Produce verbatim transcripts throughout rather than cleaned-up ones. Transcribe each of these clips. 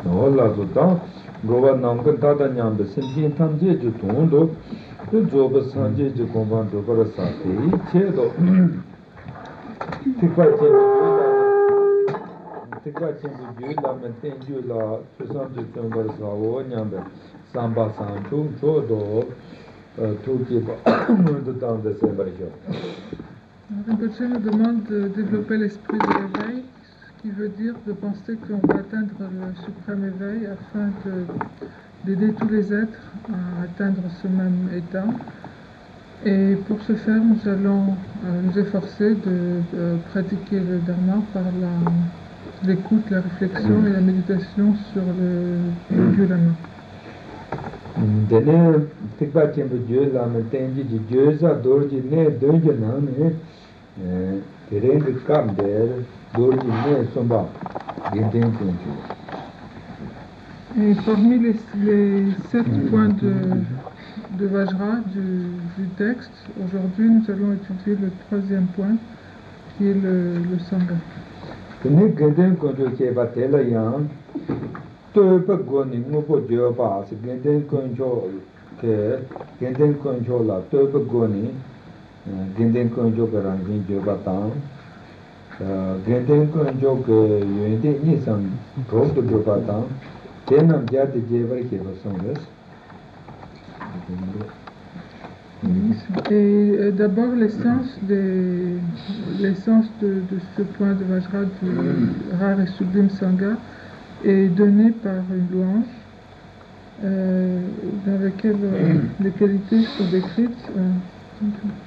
Nola Zutan, Gova Namkan Tata Nyambe, Sinjin Tamje Jutundo, Joba Sanje Jukomban Dobara Sati, Chedo, Tikva Chembu, Tikva Chembu, Lama Tenjula, Susan Jutumbar Savo, Nyambe, Samba Sanchu, Chodo, Tukiba, Mundutan de Sembajo. Rinpoche nous demande de développer l'esprit de l'éveil, ce qui veut dire de penser qu'on va atteindre le suprême éveil afin d'aider tous les êtres à atteindre ce même état. Et pour ce faire, nous allons euh, nous efforcer de, de pratiquer le dharma par l'écoute, la, la réflexion et la méditation sur le, le Dieu Lama. Dene tikpa chenpo Dieu Lama tenji ji Dieu sa dorji ne donji nane tereng kam der dorji ne somba genten tenji. Et parmi les, les sept points de, de Vajra du, du texte, aujourd'hui nous allons étudier le troisième point qui est le, le Sangha. Tene genten konjo cheba tela yang Topa Goni Mupo Joba, Genden Conjo, Genden Conjola, Topa Goni, Genden Conjo Garangin Jobatan, Genden Conjo, Yundi Nisan, Road to Jobatan, Tenam Jati Jeva Kevasongas. Et d'abord l'essence de, l'essence de, de ce point de Vajra du rare et sublime Sangha est donnée par une louange euh, dans laquelle euh, les qualités sont décrites euh,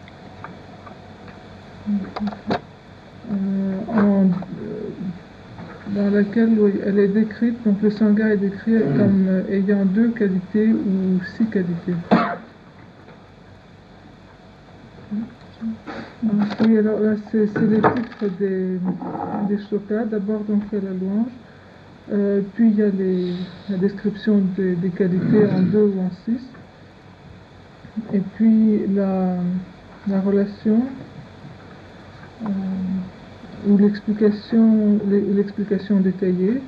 euh, en, dans laquelle oui, elle est décrite, donc le Sangha est décrit comme euh, ayant deux qualités ou six qualités. Oui, alors là c'est les titres des, des shlokas. D'abord donc il y a la louange. Euh, puis il y a les, la description des, des qualités en deux ou en six, et puis la, la relation euh, ou l'explication l'explication détaillée.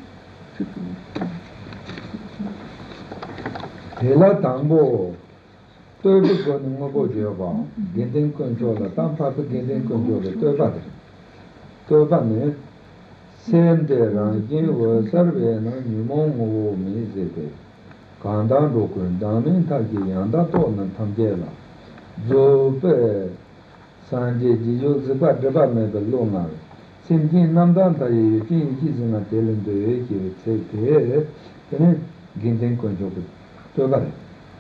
Et là, tango, tout le monde peut dire bon, genden contrôle, tant pas que genden contrôle, tout va, tout va ne. Sende rangi wa sarve na nyumon wo mi zebe kandan rokun damen taki yanda to na tamje la zo pe sanje ji yo zeba deba me be lo na simjin namdan ta yi ji ji zina delen de ye ki tse te tene ginden konjo to ba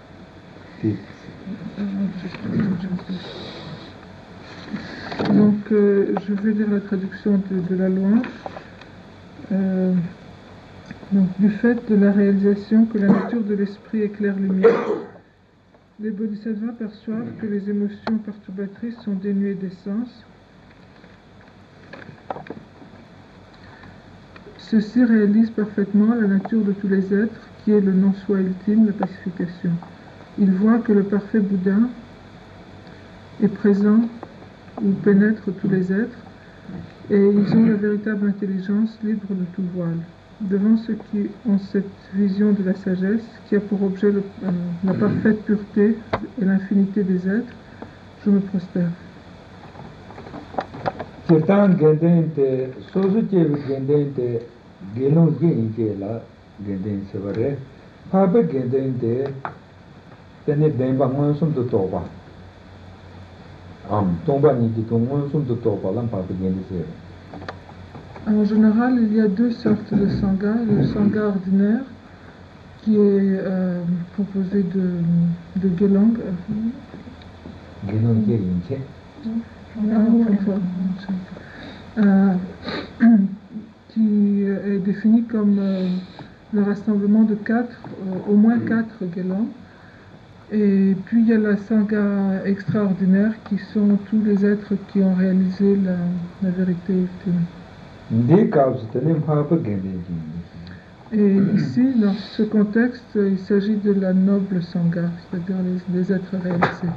Donc euh, je vais lire la traduction de, de la louange. Euh, donc, du fait de la réalisation que la nature de l'esprit est claire-lumière, les bodhisattvas perçoivent que les émotions perturbatrices sont dénuées d'essence. Ceux-ci réalisent parfaitement la nature de tous les êtres, qui est le non-soi ultime, la pacification. Ils voient que le parfait Bouddha est présent ou pénètre tous les êtres, et ils ont la véritable intelligence libre de tout voile. Devant ceux qui ont cette vision de la sagesse, qui a pour objet le, euh, la parfaite pureté et l'infinité des êtres, je me prosterne. Kirtan gendente, sosu chevi gendente, gelon yin la genden sevare, pape gendente, tene benba monsum de toba. En général, il y a deux sortes de sangha. Le sangha ordinaire, qui est euh, composé de, de gelang. Euh, qui est défini comme euh, le rassemblement de quatre, euh, au moins quatre gelangs. Et puis il y a la sangha extraordinaire qui sont tous les êtres qui ont réalisé la, la vérité ultime. Et ici, dans ce contexte, il s'agit de la noble sangha, c'est-à-dire les, les êtres réalisés.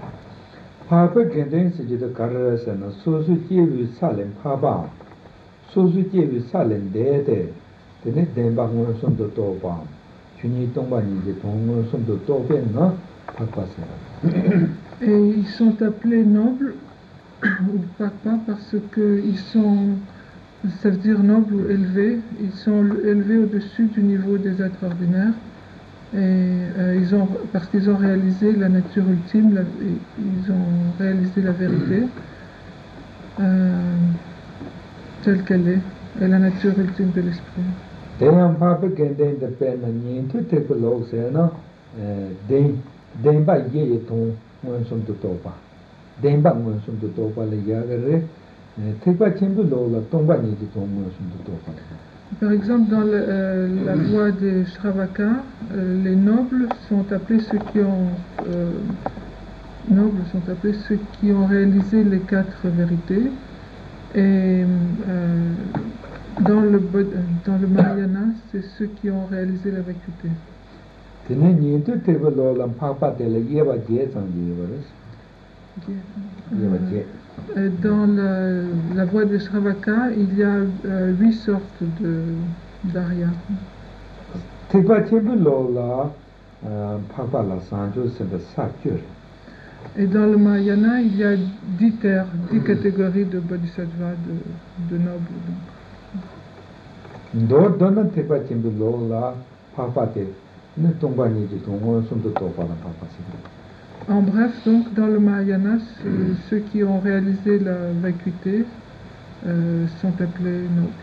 tene denpa ngon somdo toba, chuni tongpa niji tong ngon somdo tobe na pakpa sera. Et ils sont appelés nobles ou pakpa parce qu'ils sont, ça veut dire nobles ou élevés, ils sont élevés au-dessus du niveau des êtres ordinaires. Et euh, ils ont, parce qu'ils ont réalisé la nature ultime, la, ils ont réalisé la vérité euh, telle qu'elle est, et la nature ultime de l'esprit. Deyam papa genden de pena nyen tu te lo se na den den ba ye ton mon som to topa. Den ba mon som to topa le ya gare te ba chembu lo la ton ba ni ton mon som to topa. Par exemple, dans le, euh, la voie des Shravaka, euh, les nobles sont appelés ceux qui ont euh, nobles sont appelés ceux qui ont réalisé les quatre vérités. Et euh, dans le dans le Mahayana, c'est ceux qui ont réalisé la vacuité. Euh, Dans la, la voie de Shravaka, il y a euh, huit sortes de d'arya. Et dans le Mahayana, il y a dix terres, dix catégories de bodhisattvas, de, de nobles. En bref, donc, dans le Mahayana, ceux qui ont réalisé la vacuité euh, sont appelés nobles.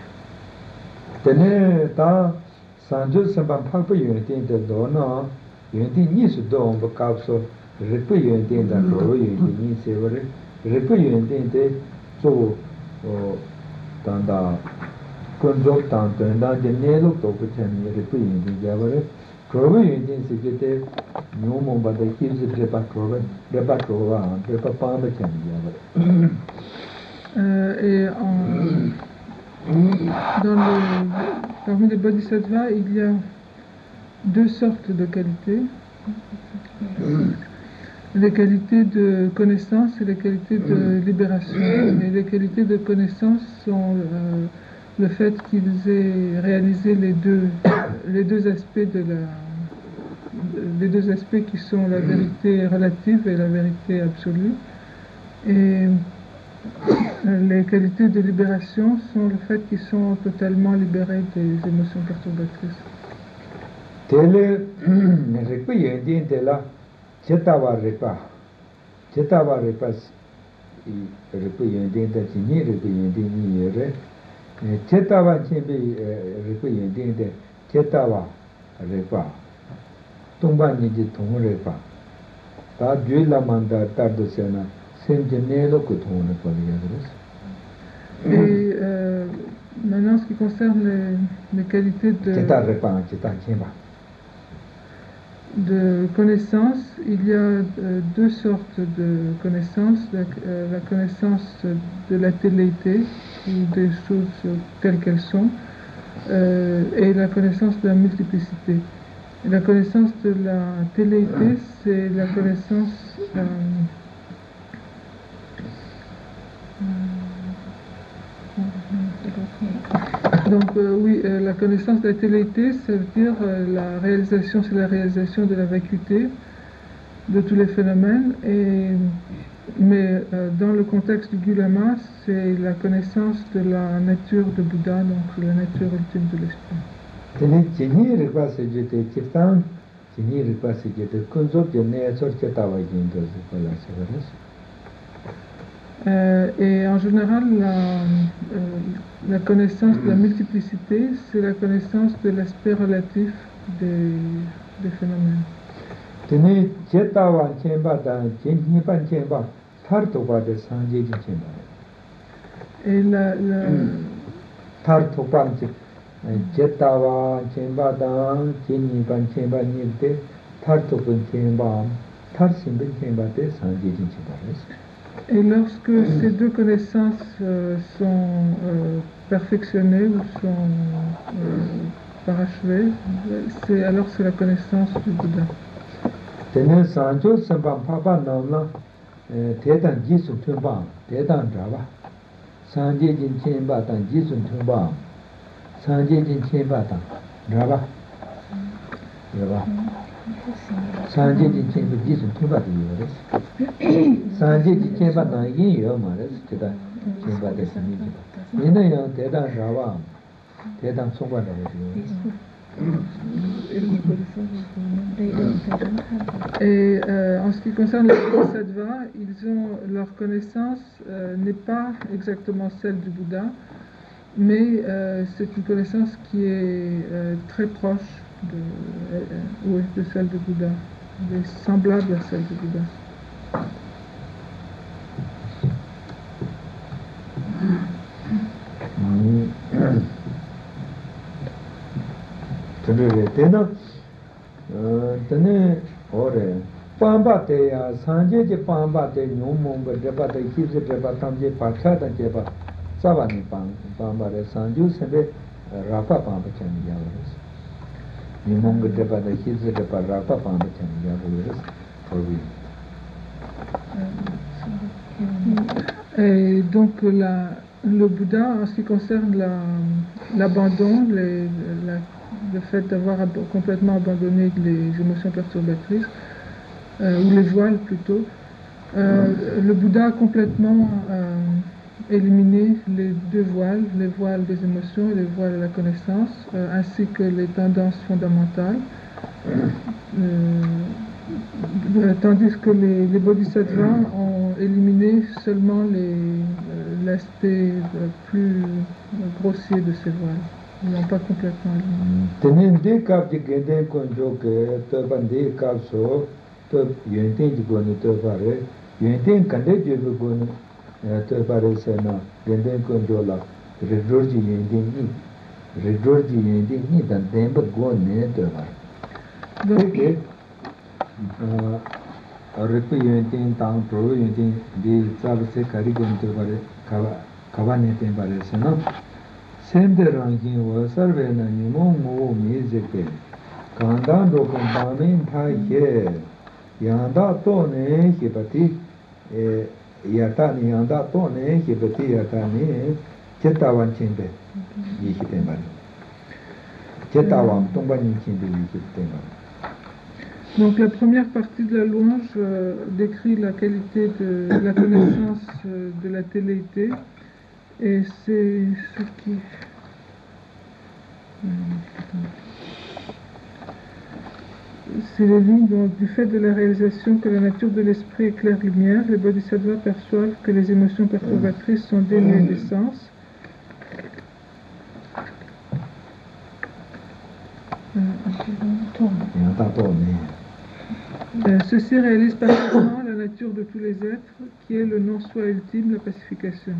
Euh, et en, dans le, parmi les bodhisattvas, il y a deux sortes de qualités. Les qualités de connaissance et les qualités de libération. Et les qualités de connaissance sont euh, le fait qu'ils aient réalisé les deux, les deux aspects de la, les deux aspects qui sont la vérité relative et la vérité absolue. Et les qualités de libération sont le fait qu'ils sont totalement libérés des émotions perturbatrices. Tele repa yendi tela chetawa repa chetawa repa repa yendi ta chini repa yendi ni yere chetawa chimbi repa yendi de chetawa repa tongba ni ji tong repa ta jui la manda ta do sena senje ne lo ko tong ne pa ya. Et euh, maintenant, ce qui concerne les, les qualités de cheta repa cheta chimba de connaissance, il y a euh, deux sortes de connaissances, la, euh, la connaissance de la téléité, ou des choses telles qu'elles sont, euh, et la connaissance de la multiplicité. Et la connaissance de la téléité, c'est la connaissance euh, Donc euh, oui, euh, la connaissance de la téléité, ça veut dire euh, la réalisation, c'est la réalisation de la vacuité de tous les phénomènes. Et, mais euh, dans le contexte du Gulama, c'est la connaissance de la nature de Bouddha, donc la nature ultime de l'esprit. Euh, et en général, la, euh, la connaissance de la multiplicité, c'est la connaissance de l'aspect relatif des, des phénomènes. Et la, la Et lorsque ces deux connaissances euh, sont euh, perfectionnées ou sont euh, parachevées, c'est, alors c'est la connaissance du Bouddha. Sanje Jin Chenpa Tang, Raba, Raba. Sanje Jin Chenpa Jisum Chenpa Di Yores. Sanje Jin Chenpa Tang Yin Yo Mares, Teta Chenpa De Simi Jiba. Yina Yang Teta Raba, Teta Songpa Raba Et euh, en ce qui concerne les bodhisattvas, ils ont, leur connaissance euh, n'est pas exactement celle du Bouddha, mais euh, c'est une connaissance qui est euh, très proche de, euh, oui, de celle du Bouddha, elle est semblable à celle du Bouddha. Tena, tena, ore, pamba te ya, sanje je pamba te, nyumunga, drepa te, kisi drepa, tamje, pachata jepa, saba ni pamba re, sanju sebe, rapa pamba chani yavares. Nyumunga drepa te, kisi drepa, rapa pamba chani yavares. Et donc la, le Bouddha, en ce qui concerne la, l'abandon, les, la, le fait d'avoir ab- complètement abandonné les émotions perturbatrices, euh, ou les voiles plutôt, euh, le Bouddha a complètement euh, éliminé les deux voiles, les voiles des émotions et les voiles de la connaissance, euh, ainsi que les tendances fondamentales. Euh, Euh, tandis que les, les bodhisattvas ont éliminé seulement les, euh, l'aspect euh, plus euh, grossier de ces voiles. Ils n'ont pas complètement éliminé. Tenen de kap ji genden konjo ke to ban de kap so to yenten ji gon to pare yenten kande je bu gon to pare sena genden konjo la redor ji yenten ni redor ji yenten ni dan den bu gon ne to pare. Donc Ripu yuntin tang pro yuntin di tsab se kari gonte pare kawa neten pare se no semde rangin wa sarve na nimo mo mi zeke kandan rokon pamin tha ye yanda to ne hipati yata ni yanda to ne hipati yata ni chetawan chinde yi hiten pare chetawan tongba ni chinde yi hiten pare. Donc la première partie de la louange euh, décrit la qualité de la connaissance euh, de la téléité, et c'est ce qui... C'est les lignes donc, du fait de la réalisation que la nature de l'esprit est claire lumière, les bodhisattvas perçoivent que les émotions perturbatrices sont dénuées d'essence. Euh, ceci réalise parfaitement la nature de tous les êtres, qui est le non-soi ultime, la pacification.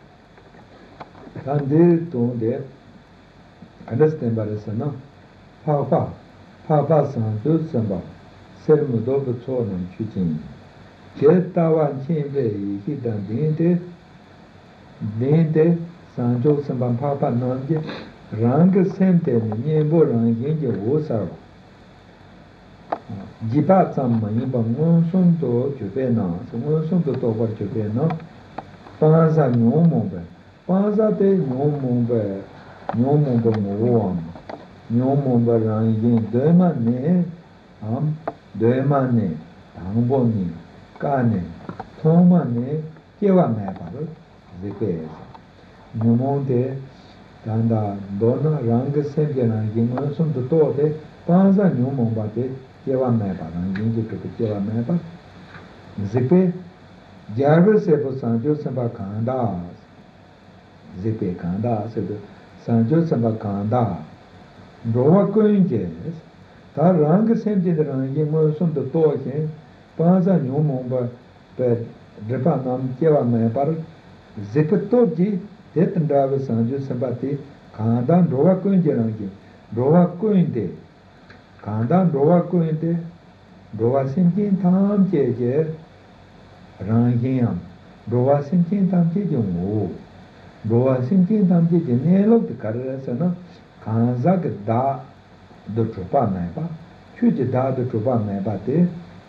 Jipa tsamma yinpa ngon son to chupe na, ngon son to tobar chupe na, panza nyon mongpe, panza te nyon mongpe, nyon mongpe mowam, nyon mongpe rangin, dema ne, am, dema ne, tangbo ni, ka ne, thongma ne, kewa me paro, zikwe esa. Nyon mongte, tanda, dona rang semke rangin, ngon son to to te, panza nyon mongpa te, Jewa Meba, Ranginji took Jewa Meba. Zipe, Jarva Sebo Sanjo Samba Kanda, Zipe Kanda, Sanjo Samba Kanda, Roa Coinjes, Ta Rang Semji Rangi Mosum the Token, Panza Numumba, Per Drepa Nam Jewa Meba, Zipe Toji, Death and Driver Sanjo Sambati, Kanda, Roa Coinjerangi, Roa Coinde. Kandan rowa kuinte, rowa simkin tam cheche, rangiam, rowa simkin tam cheche ngo, rowa simkin tam cheche nelok de karasana, kanzak da do chupa meba, chuji da do chupa meba te,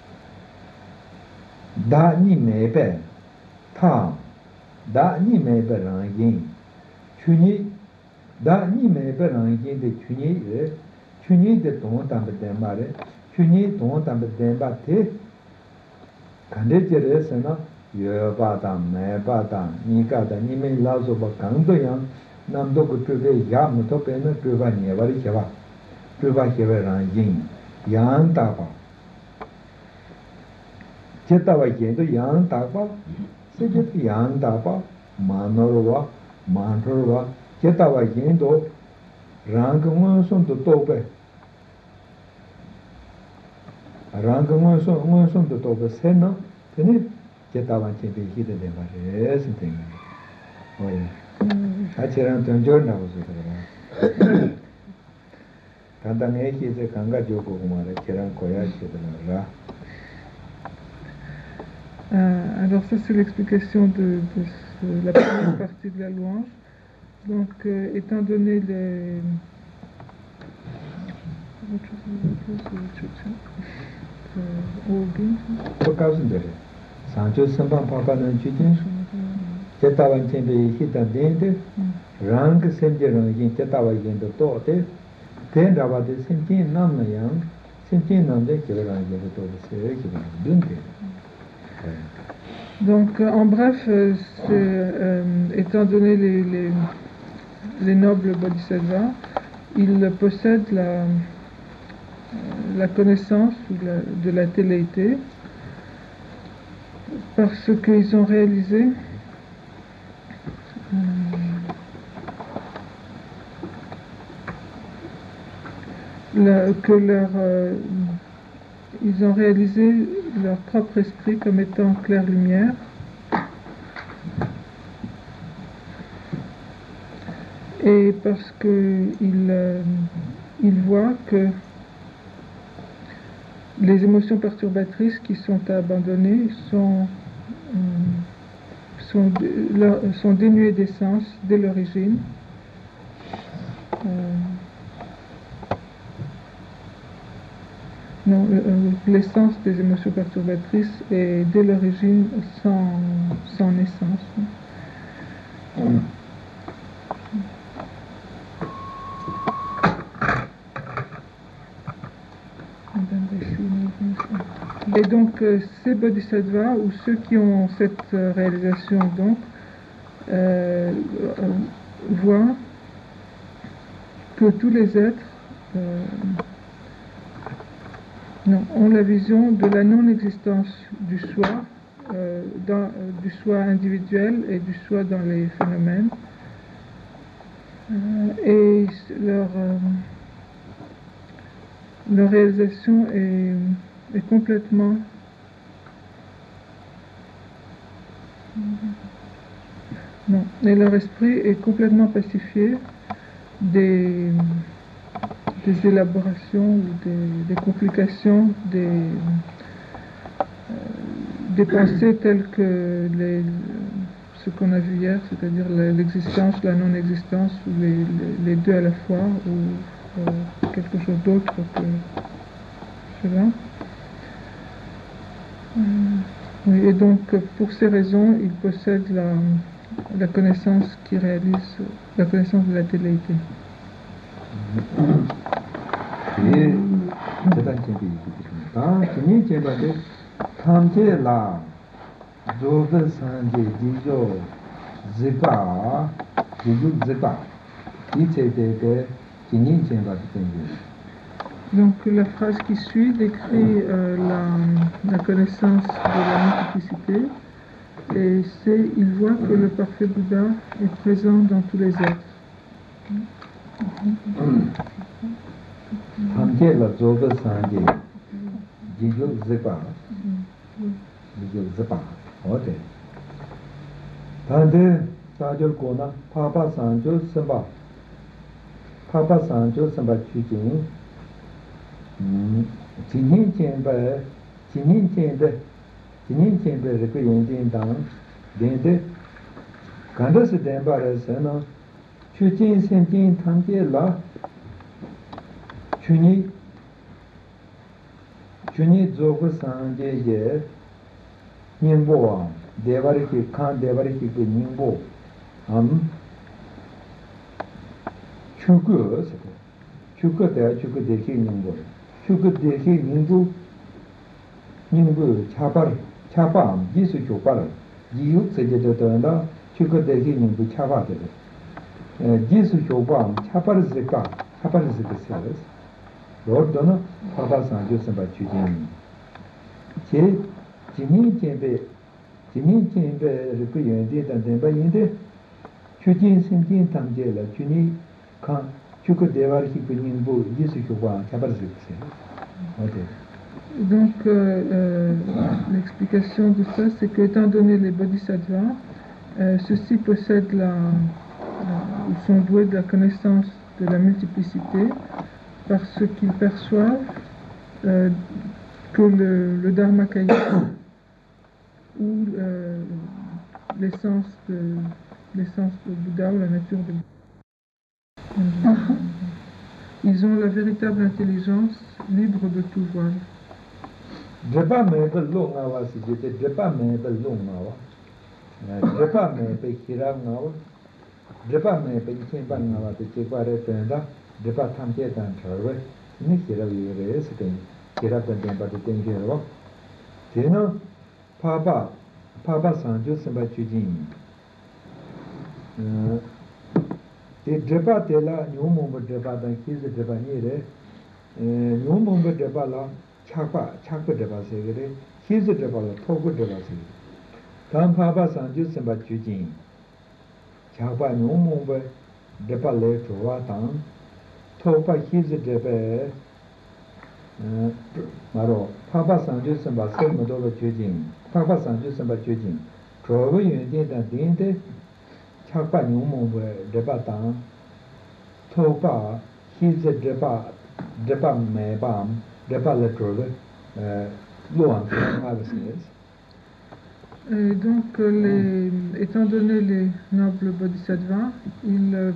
da ni mebe, tam, da ni mebe rangin, chuni Da ni me be rangi de chuni e chuni de ton tam de mare chuni ton tam de ba te kande jere sena yo ba da me ba da ni ga da ni me la zo ba kang do yang nam do ku pe ya mu to pe na pe ba ni ba ri che ba pe ba che ba ran yin yang da ba che ta ba che do yang da ba se che yang da ba ma no ro ba ma ro ba che ta ba yin do rang mo son do to pe rang mo son mo son do to pe se no tene che ta ba che pe hi de de ba re se te oi a che ran ton jo na bo so kanda ne ki se kanga jo ko ma re che ran ko ya che de la Euh, alors ça c'est l'explication de, de ce, la première partie de la louange. Donc euh, étant donné les... Sancho Sampan Papa non Chitin, Chetavan Chembe Hita Dente, Rang Senjeron Yin Chetava Yin the Tote, Ten Ravade Sentin Nam Yang, Sentin Nam de Kiran Yin the Tote, Dunte. Donc, euh, en bref, euh, euh, étant donné les, les, les nobles bodhisattvas, ils possèdent la, la connaissance la, de la téléité parce qu'ils ont réalisé euh, la, que leur... Euh, ils ont réalisé leur propre esprit comme étant claire lumière. Et parce qu'ils euh, ils voient que les émotions perturbatrices qui sont à abandonner sont, euh, sont, leur, sont dénuées d'essence dès l'origine. Euh, Non, euh, l'essence des émotions perturbatrices est dès l'origine sans, sans naissance. Mm. Et donc, euh, ces bodhisattvas, ou ceux qui ont cette euh, réalisation, donc, euh, euh, voient que tous les êtres euh, non, ont la vision de la non-existence du soi, euh, dans, euh, du soi individuel et du soi dans les phénomènes. Euh, et leur, euh, leur réalisation est, est complètement non, et leur esprit est complètement pacifié des des élaborations ou des, des complications, des, euh, des pensées telles que les, ce qu'on a vu hier, c'est-à-dire l'existence, la non-existence, ou les, les, les deux à la fois, ou euh, quelque chose d'autre que cela. Euh, oui, et donc, pour ces raisons, ils possèdent la, la connaissance qui réalise, la connaissance de la téléité. 예, 대단 챙기 있습니다. 아, 진이 제바데 탐제라 조드 산제 지조 지바 지조 지바 이체데데 진이 제바데 챙기. Donc la phrase qui suit décrit euh, la, la connaissance de la multiplicité et c'est il voit que le parfait Bouddha est présent dans tous les êtres. 함께 라조베 산제 지조 지바 지조 지바 어때? 단데 사절 고나 파파 산조 선바 파파 산조 선바 취진 음 진행 젠바 진행 젠데 진행 젠베 그 연진당 덴데 간다스 덴바라서는 취진 생진 탐제라 춘이 춘이 조그 상제에 닝보와 대바리키 칸 대바리키 그 닝보 암 chugu chugu de chugu de ki ningbo chugu de ki ningbu ningbu chabar chabam jisu chobar jiyu seje de da chugu de ki ningbu chaba de jisu chobam chabar zeka chabar zeka seres lordona baba sanjo samba chujin che jini jembe jini jembe ripu yende dan denba yende chujin senjin tamje la chuni kan chuku devar ki kuningbu jisu chobam chabar zeka seres. Donc, euh, euh, l'explication de ça, c'est que, étant donné les bodhisattvas, euh, ceux-ci possèdent la, la, ils sont doués de la connaissance de la multiplicité parce qu'ils perçoivent euh, que le, le Dharmakaya ou euh, l'essence de l'essence de Bouddha ou la nature de Bouddha, ils ont la véritable intelligence libre de tout voile. Drepa me pe lo nga wa si jete drepa me pe lo nga wa drepa me pe kira nga wa drepa me pe chen pa nga wa te che pa re pen da drepa tham che tan chwe ni kira wi re se ten kira pen ten pa te ten kira wa de no pa pa pa pa san ju sem ba chu jin te drepa te la nyu mo ba drepa da ki se drepa ni re nyu mo ba drepa la chakpa, chakpa drapa segere, hizi drapa la togu drapa segere. Tam papa sanju semba chujin, chakpa nyumumba drapa le chua tam, topa hizi drapa, maro, papa sanju semba semba dola chujin, papa sanju semba chujin, chua yun din dan din de, chakpa nyumumba drapa tam, topa hizi drapa, drapa me bam, Et donc, les, étant donné les nobles bodhisattvas, ils, euh,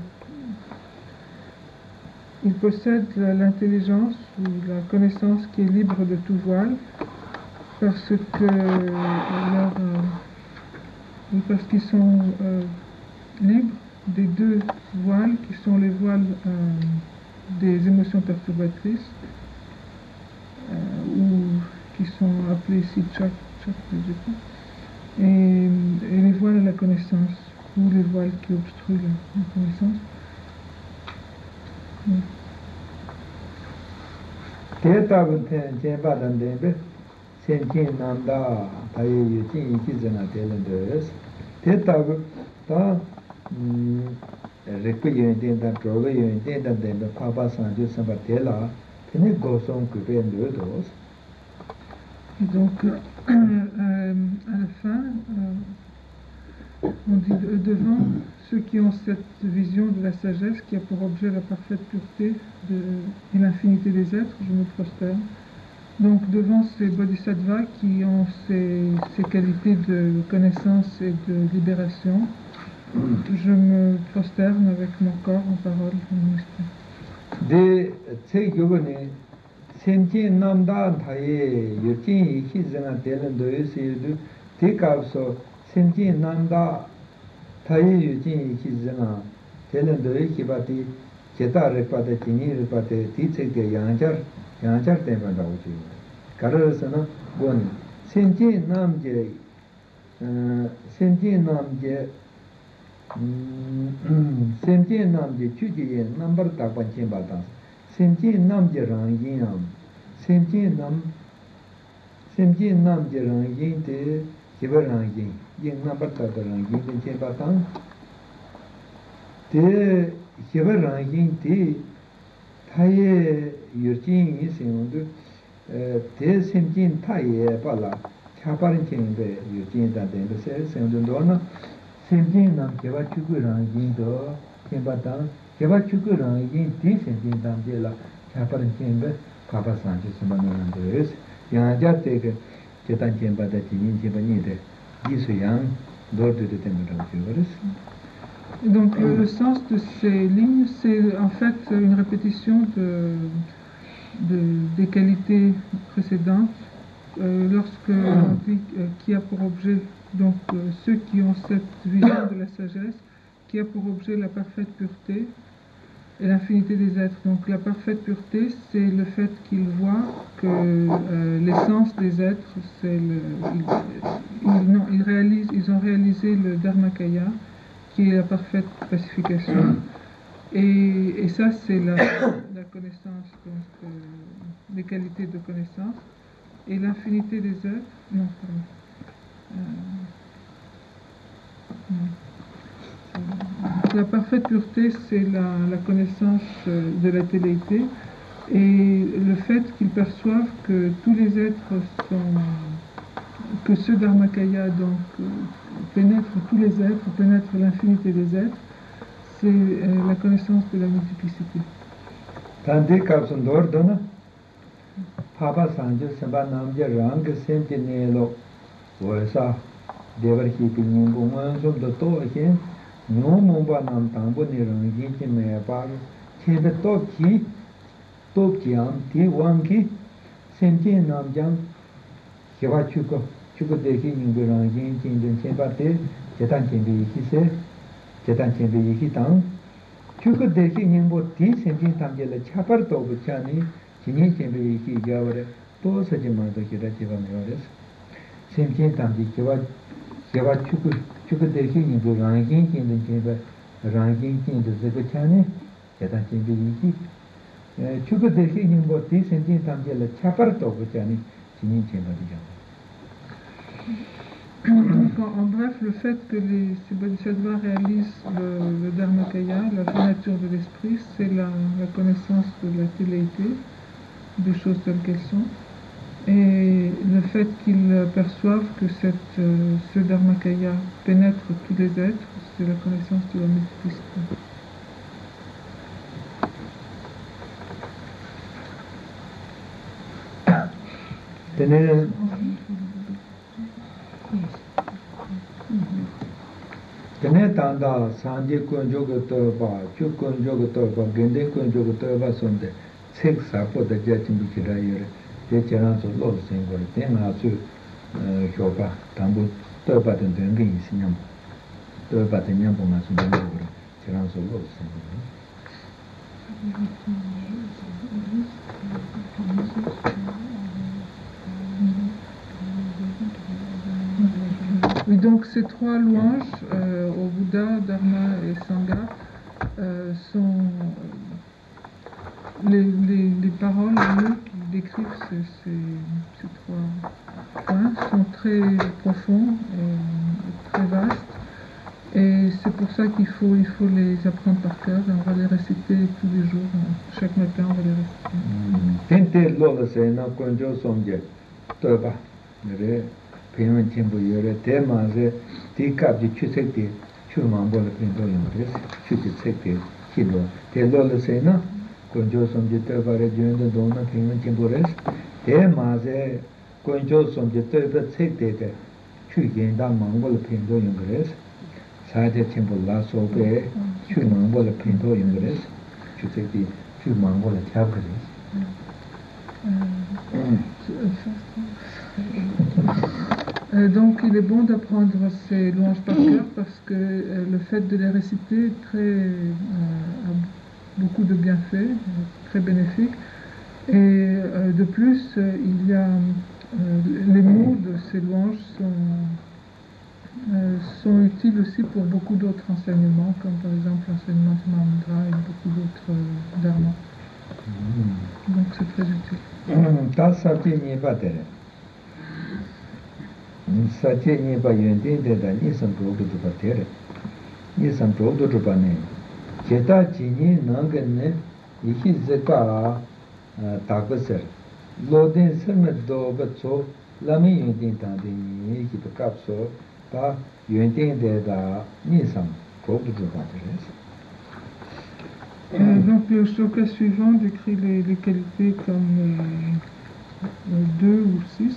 ils possèdent l'intelligence ou la connaissance qui est libre de tout voile, parce que leur, euh, parce qu'ils sont euh, libres des deux voiles qui sont les voiles euh, des émotions perturbatrices. Euh, ou qui sont appelés ici tchak, tchak, et, et les voiles à la connaissance, ou les voiles qui obstruent la, la connaissance. Et donc, euh, euh, à la fin, euh, on dit de, devant ceux qui ont cette vision de la sagesse qui a pour objet la parfaite pureté de, et l'infinité des êtres, je me prosterne. Donc, devant ces bodhisattvas qui ont ces, ces qualités de connaissance et de libération, je me prosterne avec mon corps en parole, en esprit. De tse gyogone semje namda thaye yurchin hi zena telen do yesidu te kapso semje namda thaye yurchin hi zena telen do yekibati cheta repate chini repate ti tse yanjar yanjar tema da uchi karasana gon semje namje semje namje semje namje chuji number takpan chimba ta semje namje rangin am semje nam semje namje rangin te kibar rangin yin number takpan rangin te chimba ta te kibar rangin te thaye yurchin isindu te semje thaye pala chaparin chimbe yurchin da den se sendu dona semjin nam keba chuku rangin do kemba tang keba chuku rangin ti semjin tam je la chaparan kembe papa sanji sumanan do es yang jate ke chetan kemba da jinin kemba ni de jisu yang dor de de temra Donc le, le sens de ces lignes, c'est en fait une répétition de, de des qualités précédentes euh, lorsque on dit euh, qui a pour objet donc euh, ceux qui ont cette vision de la sagesse qui a pour objet la parfaite pureté et l'infinité des êtres. Donc la parfaite pureté, c'est le fait qu'ils voient que euh, l'essence des êtres, c'est le, ils, ils, non, ils, réalisent, ils ont réalisé le Dharmakaya, qui est la parfaite pacification. Et, et ça, c'est la, la connaissance, donc, euh, des qualités de connaissance. Et l'infinité des êtres, non, pardon. Euh, non. La parfaite pureté, c'est la, la connaissance de la téléité et le fait qu'ils perçoivent que tous les êtres sont, que ce Dharmakaya donc pénètre tous les êtres, pénètre l'infinité des êtres, c'est euh, la connaissance de la multiplicité. Tandis qu'absent d'ordre, Papa Sanjo Samba Namja Rang Senti Nelo, Voisa, Devarhi Pingu Mansum the Tohin, No Mumba Nam Tambo Nirangi Meapar, Chebe Toki, Tokiam, Ti Wangi, Senti Namjam, Hivachuko, Chuko Deki Ningurangi, Chinjan Chembate, Chetan Chimbi Hise, Chetan Chimbi Hitang, Chuko Deki Nimbo Ti, Senti Tamjela Chapar Tobuchani, Chini Chimbi Hi Gavare, To Sajimando Hirachiva Mores, Senti Tamji Kiva, Kiva Chuko, Chuko Deki Ningurangi, Chinjan Chimba, Rangi Chin the Zebachani, Chetan Chimbi Hi. Chuko Deki Nimbo Ti, Senti Tamjela Chapar Tobuchani, Chini Chimba. Donc, en, en bref, le fait que les ces bodhisattvas réalisent le, le Dharmakaya, la vraie nature de l'esprit, c'est la, la connaissance de la téléité, des choses telles qu'elles sont, et le fait qu'ils perçoivent que cette, euh, ce Dharmakaya pénètre tous les êtres, c'est la connaissance de la multiplicité. Tenez, Tene tanda sanje kunjogo toba, chu kunjogo toba, gende kunjogo toba sonde, sek sapo da jachimbi kirayere, de cheran so lo sengore, ten na su shoba, tambu toba den dengi isi nyam, toba den nyambo na su dengi, cheran so lo sengore. Oui, donc ces trois louanges euh, au Bouddha, Dharma et Sangha euh, sont les, les, les paroles qui décrivent ces, ces, ces trois points sont très profonds et très vastes, et c'est pour ça qu'il faut, il faut les apprendre par cœur et on va les réciter tous les jours, chaque matin on va les réciter. Tente lola se na konjo somje toba re payment chimbo yore te maze ti kap ji chusek ti chu mambo le pendo yore chu ji sek ti kilo te lola se na konjo somje toba re jendo dona payment chimbo res te maze konjo somje toba sek te te chu yen da mambo le pendo yore 사제 팀불라 소베 추능볼 핀도 인그레스 추테디 추망볼 탑그레 Donc il est bon d'apprendre ces louanges par cœur parce que euh, le fait de les réciter très, euh, a beaucoup de bienfaits, très bénéfiques. Et euh, de plus, euh, il y a euh, les mots de ces louanges sont Euh, sont utiles aussi pour beaucoup d'autres enseignements, comme par exemple l'enseignement du Mahamudra et beaucoup d'autres euh, dharmas. Mm. Donc c'est très utile. Ta satye nipa tere. Satye nipa yunten tere nisan progdo drupa tere. Nisan progdo drupa ne. Cheta chini nangan ne ihi zeka takasar. Loden sarma doba tso lami yunten tante ni ihi pakapso pa yunten de da nisan progdo drupa tere. Euh, donc le shloka suivant décrit les, les qualités comme euh, deux ou six.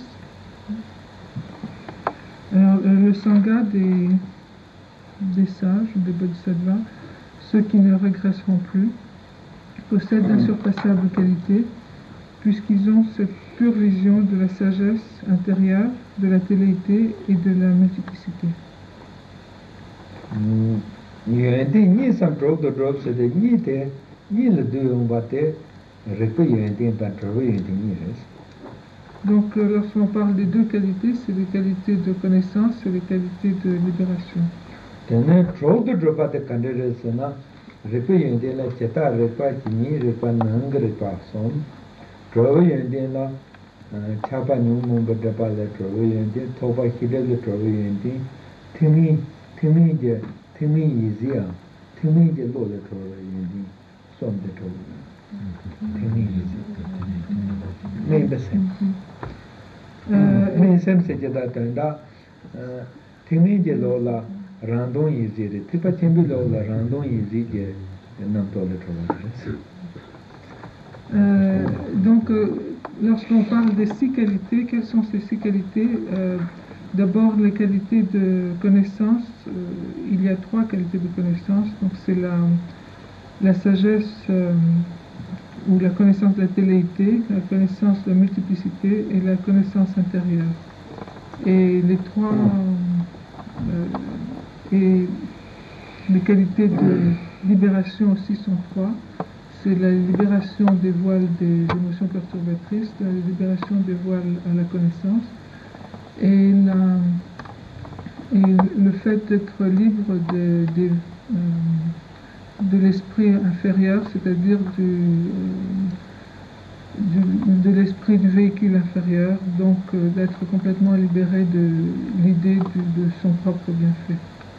Alors euh, le sangha des, des sages, des bodhisattvas, ceux qui ne régresseront plus, possèdent d'insurpassables qualités, puisqu'ils ont cette pure vision de la sagesse intérieure, de la téléité et de la multiplicité. Mm. Yunten nisan progdo drupa tere ni te ni le deux on battait recueillir un temps travailler un Donc, euh, lorsqu'on parle des deux qualités, c'est les qualités de connaissance et les qualités de libération. Tene trop de dropa de candidate sena recueillir un temps la cheta repa ni repa nang repa som travailler un temps la chapa nu mong dropa la travailler un temps toba hide le travailler un temps timi timi je timi easy ah timi je lo le travailler un temps som de travailler timi easy नहीं बस नहीं सेम से ज्यादा टंडा थिंगी जे लोला रांडों इजी रे तिपा चेंबी लोला रांडों इजी जे नाम तो ले Donc, euh, lorsqu'on parle des six qualités, quelles sont ces six qualités? euh, D'abord, les qualités de connaissance. Euh, il y a trois qualités de connaissance. Donc, c'est la, la sagesse. Euh, ou la connaissance de la téléité, la connaissance de la multiplicité et la connaissance intérieure. Et les trois euh, et les qualités de libération aussi sont trois. C'est la libération des voiles des émotions perturbatrices, la libération des voiles à la connaissance et, la, et le fait d'être libre de, de euh, de l'esprit inférieur, c'est-à-dire du, du, de l'esprit du véhicule inférieur, donc euh, d'être complètement libéré de l'idée de, de son propre bienfait.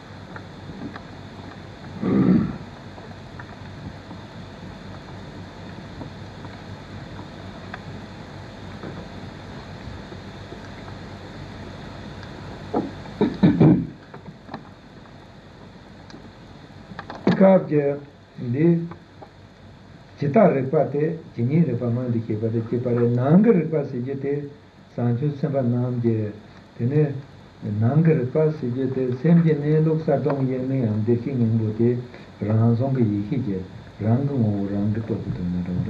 Capje di chita repate jini repama di kepate kepare nang repase jete sanju samba nam je tene nang repase jete semje ne lok sa dong ye ne am de king ngo de rang song ge yi je rang ngo rang de to de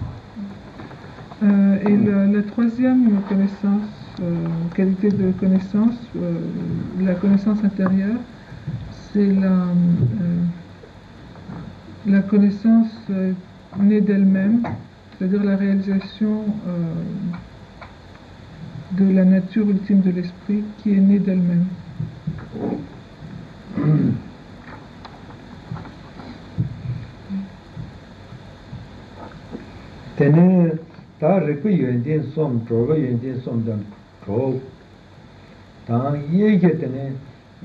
Euh, et la, la troisième connaissance, euh, qualité de connaissance, euh, la connaissance intérieure, c'est la, euh, la connaissance euh, née d'elle-même, c'est-à-dire la réalisation euh, de la nature ultime de l'esprit qui est née d'elle-même. Tene ta reku yuandin som droga yuandin som dan drog ta yege tene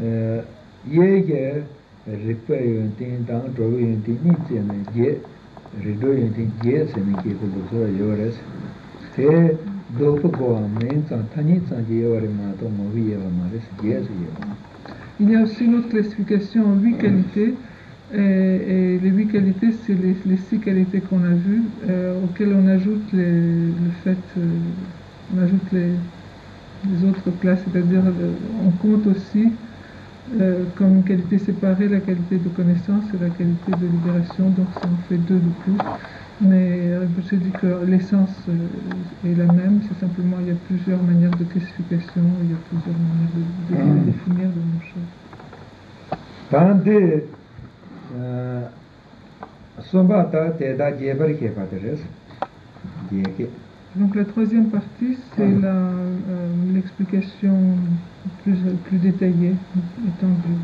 yege reku yuandin dan droga yuandin ni tene ye rido yuandin ye sene ke ko so yores te dopo go men san tani san ye yore ma to mo vi yeva mares ye ye. Il y a aussi une autre classification en huit qualités. Et, et les huit qualités, c'est les, les six qualités qu'on a vues, euh, auxquelles on ajoute les, le fait, euh, on ajoute les, les autres classes, c'est-à-dire euh, on compte aussi euh, comme une qualité séparée la qualité de connaissance et la qualité de libération, donc ça en fait deux de plus. Mais euh, je dis que l'essence euh, est la même, c'est simplement il y a plusieurs manières de classification, il y a plusieurs manières de, de, de définir de même chose. Tandis donc la troisième partie, c'est la, euh, l'explication plus, plus détaillée, étendue.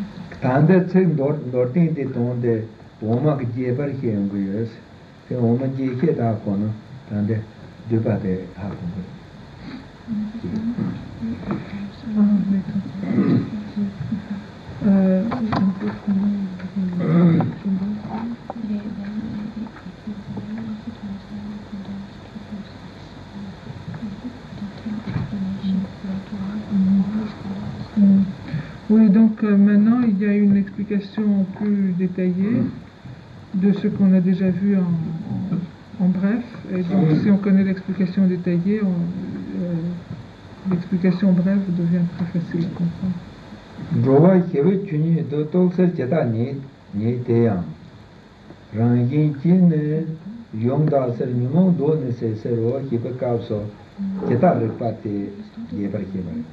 Euh, Oui, donc euh, maintenant il y a une explication plus détaillée de ce qu'on a déjà vu en, en, en bref. Et donc si on connaît l'explication détaillée, on, euh, l'explication brève devient très facile à comprendre. Drowa kewe chuni do toksa cheta ni ni deyang rangin jin yong da ser nyumong do ne se se ro hiba kapso cheta le pate ye bar ke bar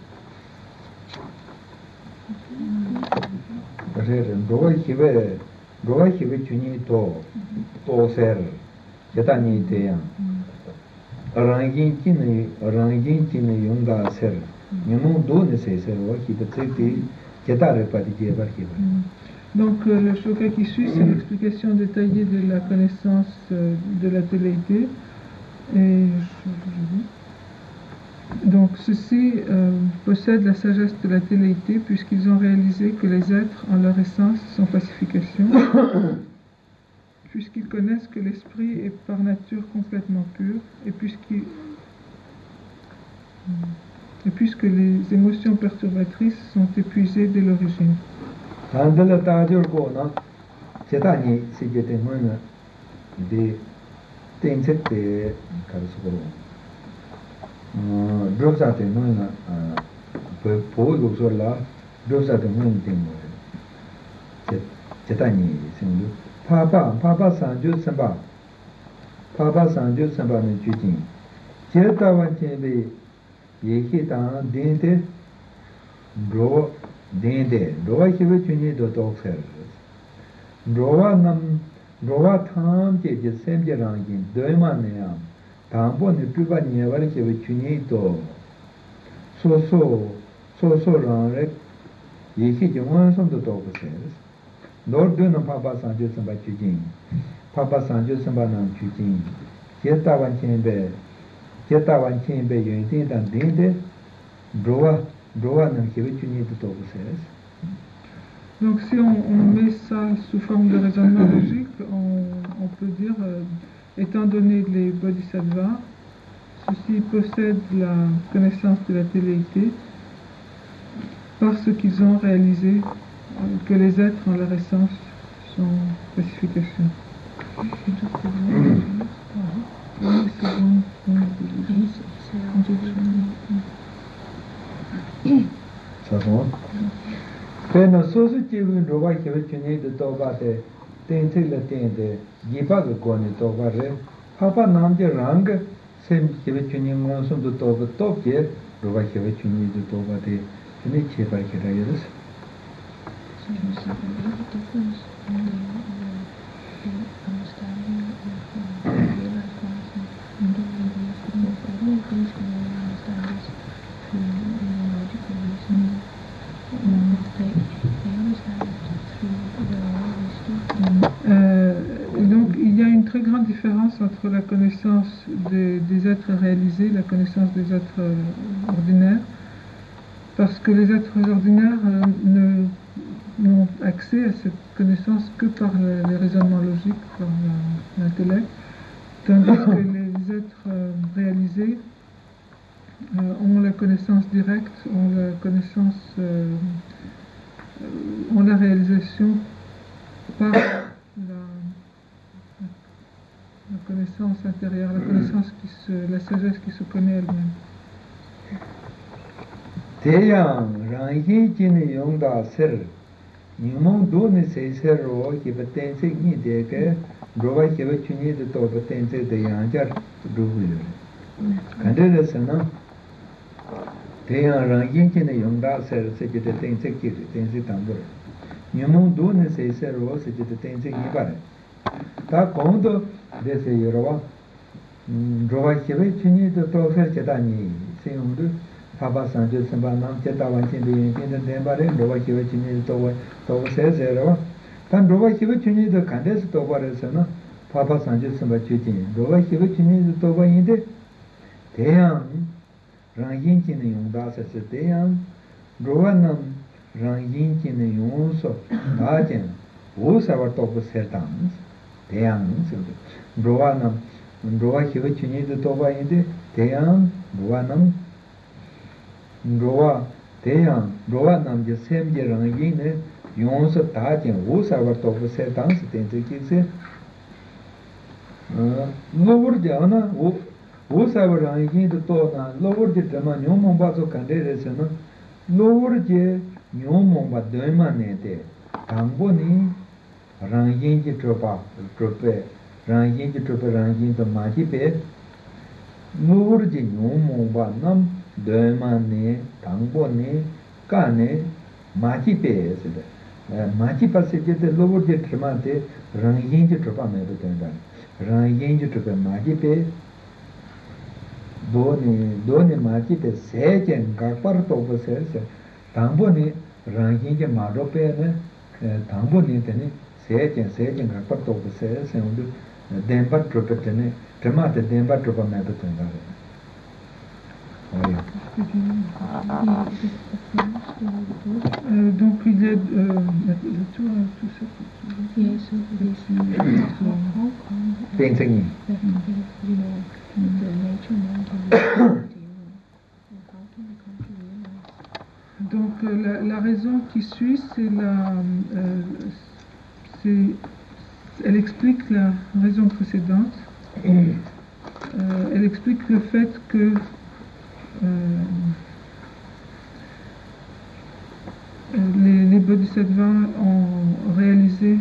re re drowa kewe roba hibe chuni to to ser yatani te yang rangin kin rangin kin yonda ser nyumu do ne se se wa hibe tsete yatare pati je ba hibe. Donc euh, le shloka qui suit, c'est l'explication détaillée de la connaissance euh, de la velléité. Et je, donc ceux-ci euh, possèdent la sagesse de la velléité puisqu'ils ont réalisé que les êtres en leur essence sont pacification, puisqu'ils connaissent que l'esprit est par nature complètement pur et puisqu'ils et puisque les émotions perturbatrices sont épuisées dès l'origine. Tandala tajur ko na chetani sijete moina de tensette karasukoro drosate moina po po losola drosate moina temo chetani sindu papa papa sanju samba papa sanju samba ne chujin cheta wanchebe yeki ta dente bro dende roa hibe chuni do to fer roa nam roa tham je je sem je rangin doima ne am tambo ne tuba ne war hibe chuni to so so so so rang re ye ki je wan som do to fer lord do no papa san je sam ba chujin papa san je sam ba nam chujin je ta wan chen be je ta wan chen be yin tin dan dende roa Donc si on, on met ça sous forme de raisonnement logique, on, on peut dire, euh, étant donné les bodhisattvas, ceux-ci possèdent la connaissance de la velléité parce qu'ils ont réalisé euh, que les êtres en leur essence sont pacification. 사선 페나 소스 지금 로바 케베치네 도바데 텐틀레 텐데 기바고 고네 도바레 파파 남제 랑 셈 케베치네 모선도 도바 토게 로바 케베치네 도바데 네 체바케라이스 Euh, donc il y a une très grande différence entre la connaissance des, des êtres réalisés et la connaissance des êtres euh, ordinaires, parce que les êtres ordinaires euh, ne n'ont accès à cette connaissance que par le, les raisonnements logiques, par l'intellect, tandis que les êtres euh, réalisés euh, ont la connaissance directe, ont la connaissance, euh, ont la réalisation par la, la connaissance intérieure, la connaissance qui se, la sagesse qui se connaît elle-même. Teyang rangi jine yongda ser nyumong do ne se ser ro ki batense ni de ke roba ke ba chuni de to batense de yanjar do hu kande de sana teyang rangi jine yongda ser se de tense ki tense tambur nyumong do ne se ser ro se de tense ni bare ta kondo de se yorowa roba ke ba chuni de to fer ke da ni se yongdu Papa Sanjo Sambanam Chetawan Chimbi in the Dembare, Rova Kivachini Towa, Towa says Erova. Tan Rova Kivachini the Candes Towa Resana, Papa Sanjo Sambachutin, Rova Kivachini the Towa in the Team Ranginkin in Dasa Team, Rovanam Ranginkin in Yunso, Tajan, who's our Towa Sertans, Team, Rovanam, Rova Kivachini the Towa in the Team, Rovanam. Roa Teyang, Roa Namja Semje Rangine, Yonsa Tajan, Wosavar Topa Setans, Tense Lower Jana, Wosavar Rangin to Tona, Lower the Tama, Yomombazo Canderesana, Lower Je, Yomomba Demanete, Tamboni, Rangin Tropa, Trope, Rangin Tropa Rangin to Majipe, Lower Je Yomomba Nam. Dömane, Tangbone, Kane, Machipe, 마치 파세제데 로버제 트마데 랑인지 트파메 베텐다 랑인지 트파 마지페 도니 도니 마지페 세젠 각파르 토버세세 당보니 랑인지 마로페네 당보니 테니 세젠 세젠 각파르 토버세세 온도 덴바 트로페테네 트마데 덴바 트로파메 베텐다 Euh, donc il y a euh, la, la tour, tout ça. Yes, so this is Hong Kong. Being singing. You know, the nature now. How can the country realize? Donc euh, la, la raison qui suit, c'est la, euh, c'est, elle explique la raison précédente. Euh, elle explique le fait que euh, les, les bodhisattvas ont réalisé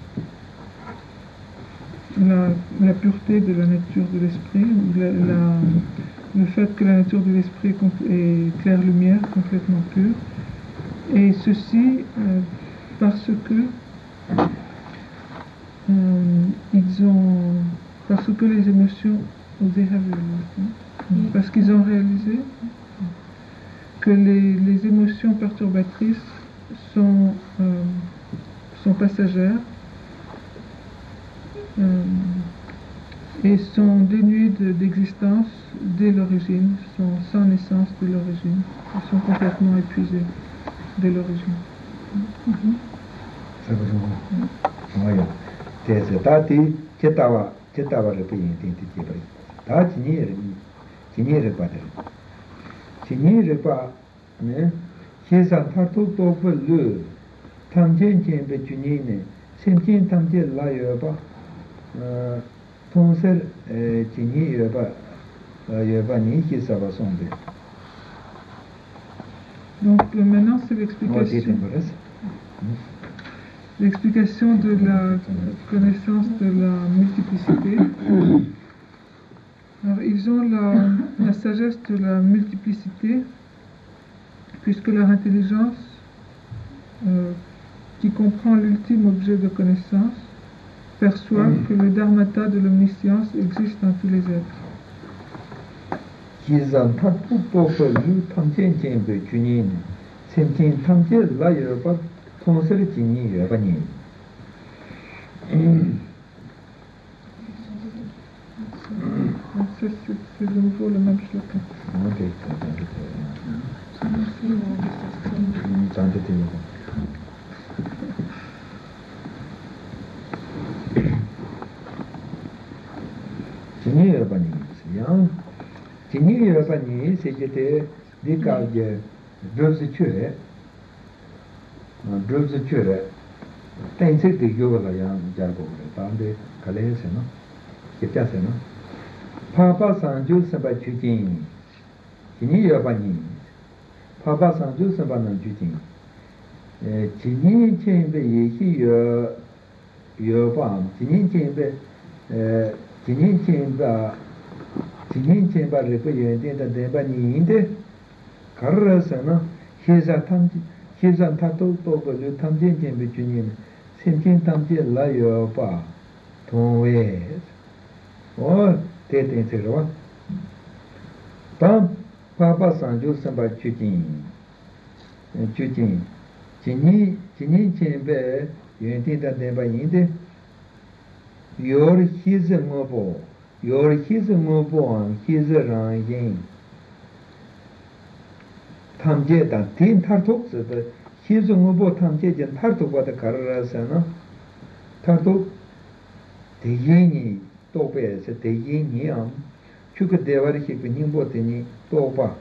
la, la pureté de la nature de l'esprit, la, la, le fait que la nature de l'esprit est, est claire-lumière, complètement pure, et ceci euh, parce que euh, ils ont, parce que les émotions parce qu'ils ont réalisé que les, les émotions perturbatrices sont, euh, sont passagères euh, et sont dénuées de, d'existence dès l'origine, sont sans naissance dès l'origine, elles sont complètement épuisées dès l'origine. 다 진이를 진이를 받을 진이를 봐네 계산 파토 도불루 탐진진베 준이네 심진 탐진 라여바 어 통설 진이 여바 여바니 기사바 송데 Donc euh, maintenant c'est l'explication l'explication de la connaissance de la multiplicité. Alors, ils ont la, la sagesse de la multiplicité, puisque leur intelligence, euh, qui comprend l'ultime objet de connaissance, perçoit mm. que le dharmata de l'omniscience existe dans tous les êtres. Donc c'est, c'est, c'est de nouveau le même shloka. Jini Yabani, yang Jini Yabani, c'est que des des cas de deux études, deux études, t'as de yoga yang jargo, dans des calais, non? C'est ça, non? Papa Sanju Samba Chutin, Jini Yabani, Papa Sanju Samba Chutin, Jini Chembe Yehi Yobam, Jini Chembe, Jini Chemba, Jini Chemba Repuyen, the Debani in the Karasana, he's a Tamji, he's a Tato Togo, Tamjin Chembe Junin, Sintin Tamji Layoba, Tonways. Oh, te te te ro tam papa sanju samba chutin chutin jini jini chembe yente da de ba yinde yor his mobo yor his mobo his ran yin tamje da tin tartok se de his mobo tamje jen tartok ba da karara sa no tartok de yini tope se te yin niam chuk devar ki pinim boteni topa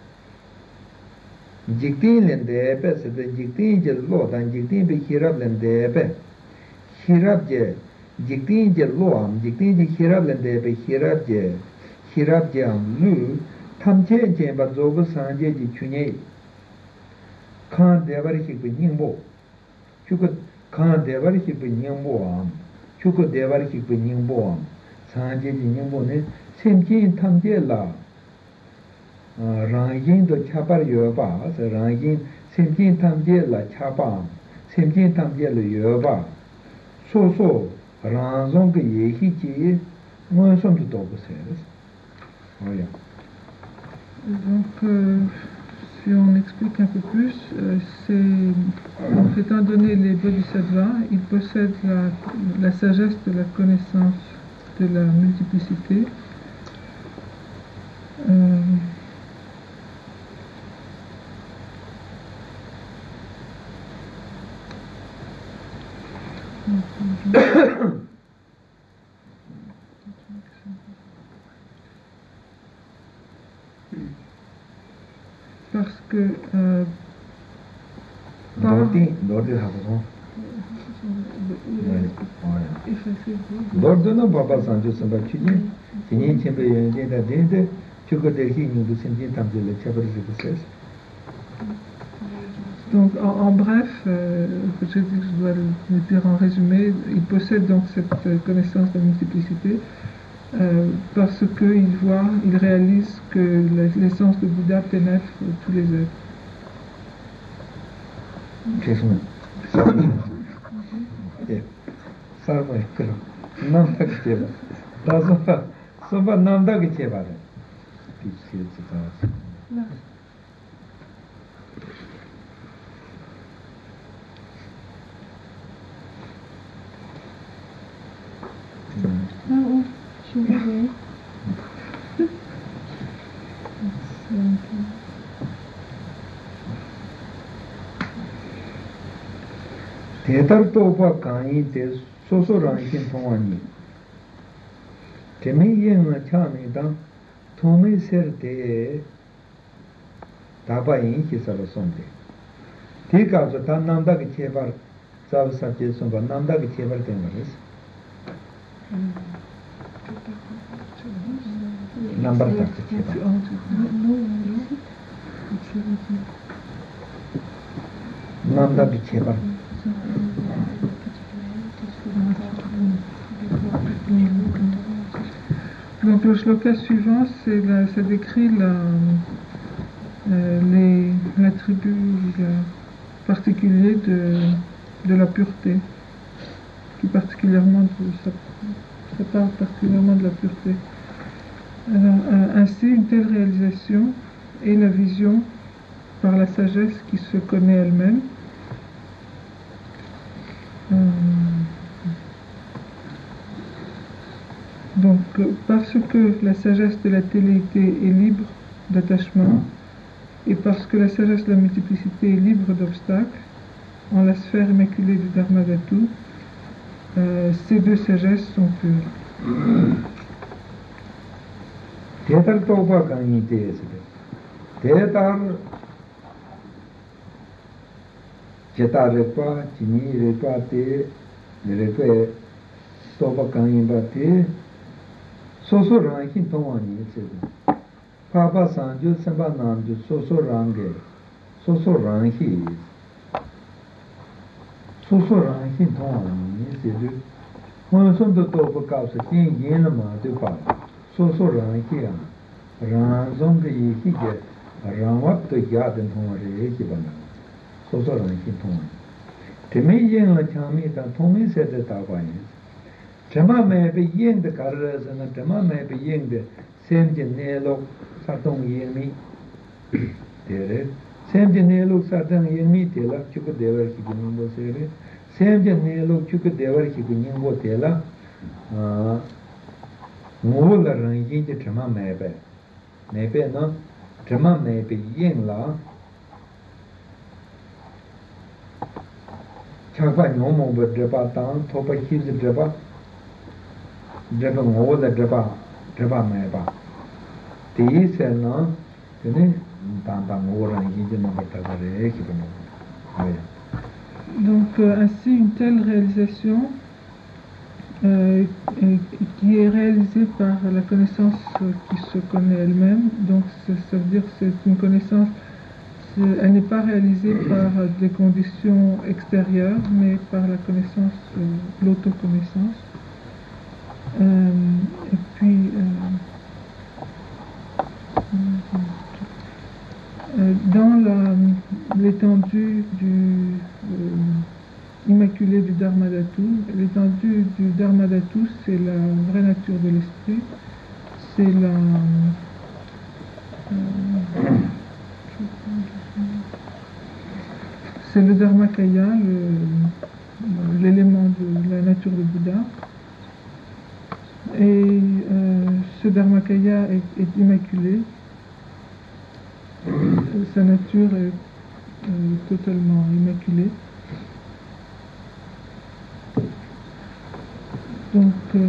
jiktin len de pe se de jiktin je lo dan jiktin be hirab len de pe hirab je jiktin je lo am jiktin je hirab len de pe hirab je hirab je am lu tham che je ba zo bu san je ji chunye khan devar ki pinim bo chuk khan devar ki pinim bo am chuk devar ki pinim bo am Sanje ji nyingbo ne semjin tamje la rangyin do chapar yoba rangyin semjin tamje la chapa semjin tamje le yoba so so ranzong ge yehi ji mon som de dobo seres. Voilà. Donc, euh, si on explique un peu plus, euh, c'est, donc, étant donné les bodhisattvas, ils possèdent la, la sagesse de la connaissance de la multiplicité. Euh, parce que euh, par... Lordi, lordi hapo. Lordi no baba sanjo samba chiji, chini chembe yende da dende, chuko de hi ndu semjin tamje le chabar zibses. Donc, en, en bref, euh, je, dis que je dois le, le dire en résumé, il possède donc cette euh, connaissance de la multiplicité euh, parce qu'il voit, il réalise que l'essence de Bouddha pénètre tous les êtres. Oh, should we wait? Theater to pa kai te so so rankin thawani. Temi yen na chami da thome ser te daba yin ki sara sonde. Ti ka so ta namda ki chebar sav satye somba namda ki chebar te maris. Number tak chebar. Namda ki chebar. Donc le shloka suivant, c'est la, ça décrit la, euh, les l'attribut particulier de, de la pureté, qui particulièrement de, ça, ça parle particulièrement de la pureté. Alors, euh, ainsi, une telle réalisation est la vision par la sagesse qui se connaît elle-même. Euh, Donc, parce que la sagesse de la téléité est libre d'attachement, et parce que la sagesse de la multiplicité est libre d'obstacles, en la sphère immaculée du Dharmadhatu, euh, ces deux sagesses sont pures. Theater toba kani te esde. Theater cheta repa, chini repa te, repa toba kani ba te, soso rankin tawani esde. Papa sanjo samba namjo soso range, soso rangi, soso rankin tawani esde. Hono sondo toba kausa tin yin ma te pa. So-so rangi ya, ranzong ge yiki ge, rangwap to yaden thongwa re yiki bana. So-so rangi thongwa. Temi yin la chami ta thongmi se de taba yin. Tema me be yin de karra sana, tema me be yin de sem je ne lok sartong yin mi. Tere, sem je ne lok sartong yin mi tela, chuka devar ki gu nyingbo se re. Sem je ne lok chuka devar ki gu nyingbo tela, ngô la rang yin de chama mebe mebe no chama mebe yin la chakpa nyomo ba drapa tang thopa khiz drapa drapa ngô la drapa drapa meba ti se no tene tang tang ngô rang yin de no ba ta re ki ba. Donc euh, ainsi une telle réalisation Euh, et, et qui est réalisée par la connaissance qui se connaît elle-même. Donc ça, ça veut dire que c'est une connaissance, c'est, elle n'est pas réalisée par des conditions extérieures, mais par la connaissance, euh, l'autoconnaissance. Euh, et puis, euh, euh, dans la, l'étendue du, euh, Euh, c'est le Dharmakaya, le- l'élément de la nature du Bouddha. Et euh, ce Dharmakaya est, est immaculé. Sa nature est euh, totalement immaculée. Donc, euh,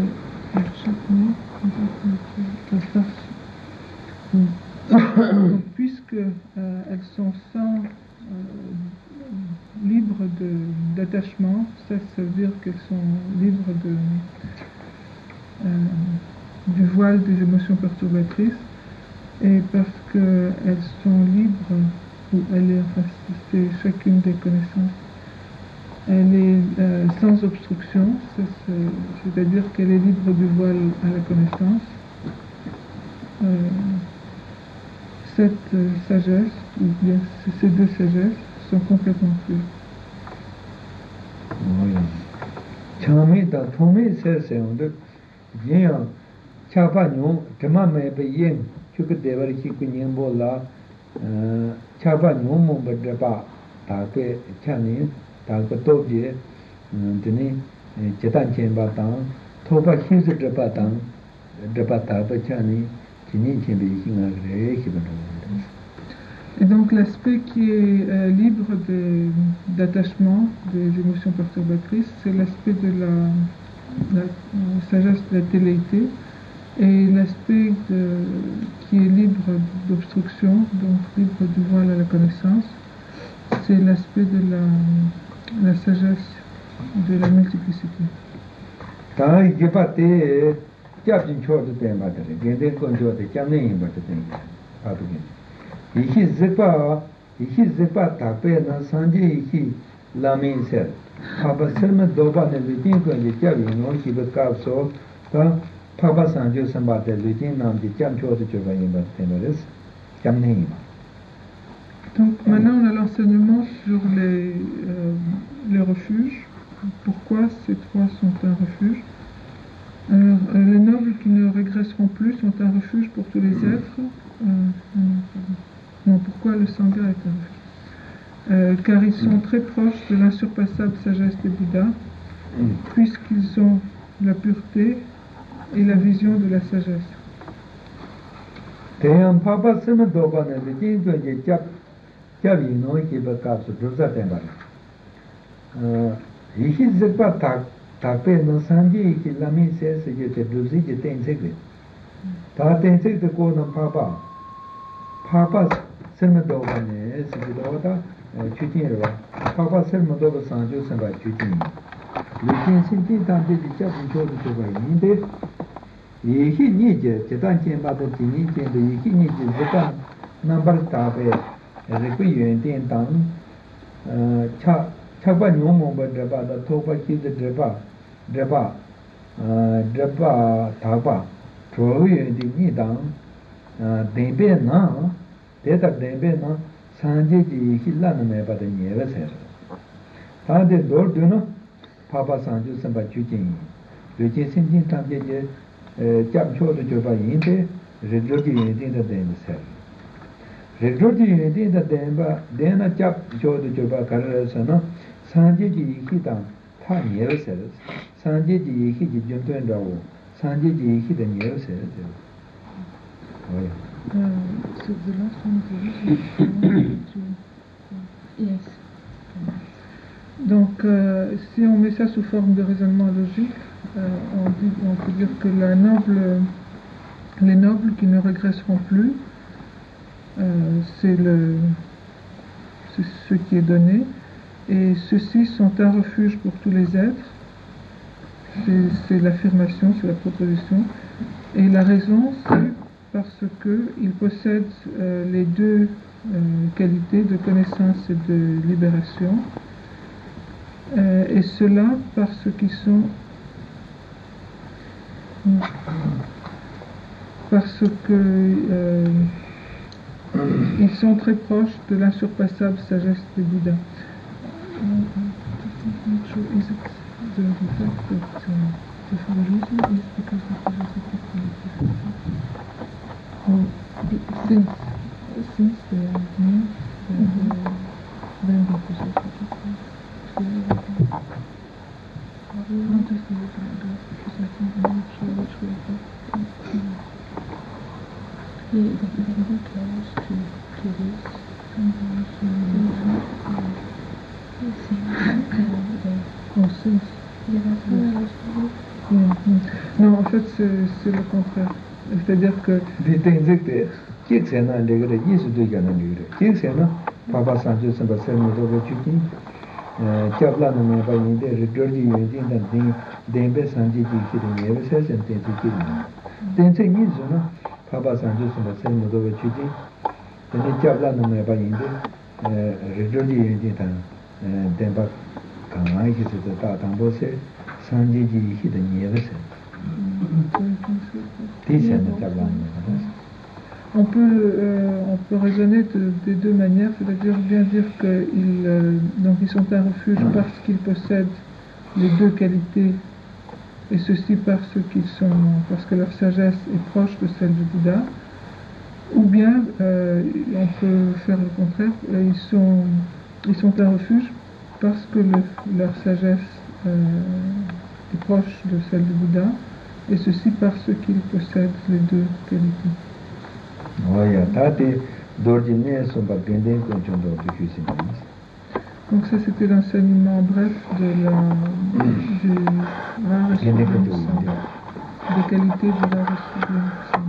donc, puisque euh, elles sont sans euh, libres de- d'attachement, ça, ça veut dire qu'elles sont libres de, euh, du voile des émotions perturbatrices, et parce qu'elles sont libres, ou elle est, enfin, c'est chacune des connaissances, elle est euh, sans obstruction, ça, c'est- c'est-à-dire qu'elle est libre du voile à la connaissance. Euh, cette euh, sagesse, ou bien c- ces deux sagesses, sont complètement pures. Chami da thomi se se onde yin chapa nyu dhamma me be yin chuk devar ki ku nyembo la chapa nyu mo be deba ta ke chani ta ko to je dini chetan chen ba tang thoba hin se deba tang deba ta ba chani chini chen be yin ga re ki ba. Et donc l'aspect qui est euh, libre de- d'attachement des émotions perturbatrices, c'est l'aspect de la, la, euh, sagesse de la téléité, et l'aspect de- qui est libre d'obstruction, donc libre du voile à la connaissance, c'est l'aspect de la, la sagesse de la multiplicité. Ta yi pa te jap jin cho de ten ba de gen de kon jo de jam ne yin ba de ten ba bu gen ihi zipa ihi zipa takpe na sanje ihi lamin ser papa serme doba ne lutin ko je jab yin no ki be kap so ta papa sanje samba de lutin nam de jam cho de jo ba yin ba ten ba res jam ne yin. Donc maintenant on a l'enseignement sur les, euh, les refuges. Pourquoi ces trois sont un refuge? Alors, euh, les nobles qui ne régresseront plus sont un refuge pour tous les êtres. Euh, non, pourquoi le Sangha est un refuge? Euh, car ils sont très proches de l'insurpassable sagesse des Bouddhas, puisqu'ils ont la pureté et la vision de la sagesse. Teyam papa serme doba ne lutin ko je jab jab yin no ki be kap so durza ten ba ihi zipa tak takpe na sanje ihi lamin se se je te durzi je ten se gre ta ten se de ko na papa papa serme doba ne se je do ta chutin ro papa serme doba sanjo se ba chutin lutin sin ti ta de jab jo de ba yin de ihi ni je je dan chen ba de ni chen de ihi ni je zipa number ta be re ku yuen ten tang cha chakpa nyomo ba drapa da thokpa kisa drapa drapa drapa thakpa chogu yun di ni dang denpe na detak denpe na sanje ji hila na me pa da nyewa ser ta de dor du na papa sanju samba chu jin yu jin sin jin tam je je jab cho de jo ba yin de re jo ji yin de den ser re jo ji yin de den ba den na jab cho de jo ba kar sa na sanje ji yi dang ta nyewa ser sanje ji yi ji jun tuen da wo sanje ji yi de nyewa ser de oya Euh, c'est de là Yes. Donc, euh, si on met ça sous forme de raisonnement logique, euh, on, dit, on peut dire que la noble, les nobles qui ne régresseront plus, euh, c'est le, c'est ce qui est donné, et ceux-ci sont un refuge pour tous les êtres. C'est, c'est l'affirmation, c'est la proposition, et la raison, c'est parce qu'ils possèdent euh, les deux euh, qualités de connaissance et de libération, euh, et cela parce qu'ils sont parce que euh, ils sont très proches de l'insurpassable sagesse des Bouddhas. Si, si, c'est un Non, en fait, c'est c'est le contraire. C'est-à-dire que Papa Sanju Samba Selma Dogo Chuki, Chabla Nama Bayinde, Redordi Yundin, and Dembe Sanji Kiri, every session tends to kill me. Then say Nizuna, Papa Sanju Samba Selma Dogo Chuki, then Chabla Nama Bayinde, Redordi Yundin, and Demba Kamai is the Tatambose, Sanji hidden never said. This and the Chabla. On peut, euh, on peut raisonner de, des deux manières, c'est-à-dire bien dire qu'ils euh, donc ils sont un refuge parce qu'ils possèdent les deux qualités, et ceci parce qu'ils sont, parce que leur sagesse est proche de celle du Bouddha, ou bien euh, on peut faire le contraire, ils sont, ils sont un refuge parce que le, leur sagesse euh, est proche de celle du Bouddha, et ceci parce qu'ils possèdent les deux qualités. Donc ça c'était l'enseignement bref de la du rare Sublime Sangha, des qualités du rare Sublime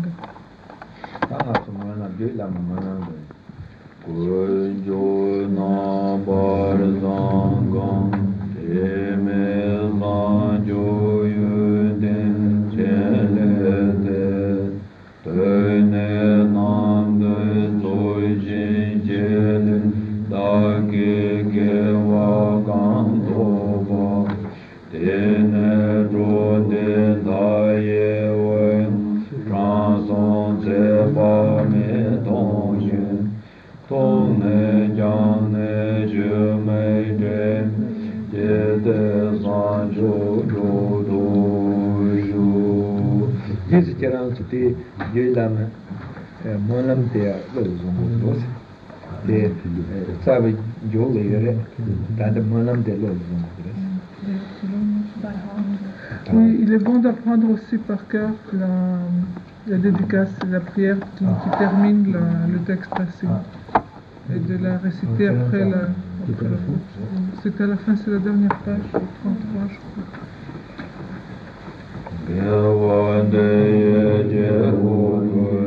Oui, il est bon d'apprendre aussi par cœur la, la dédicace, la prière qui, qui termine la, le texte assis, et de la réciter après la, après la faute. C'est à la fin, c'est la dernière page, trente-trois, je crois.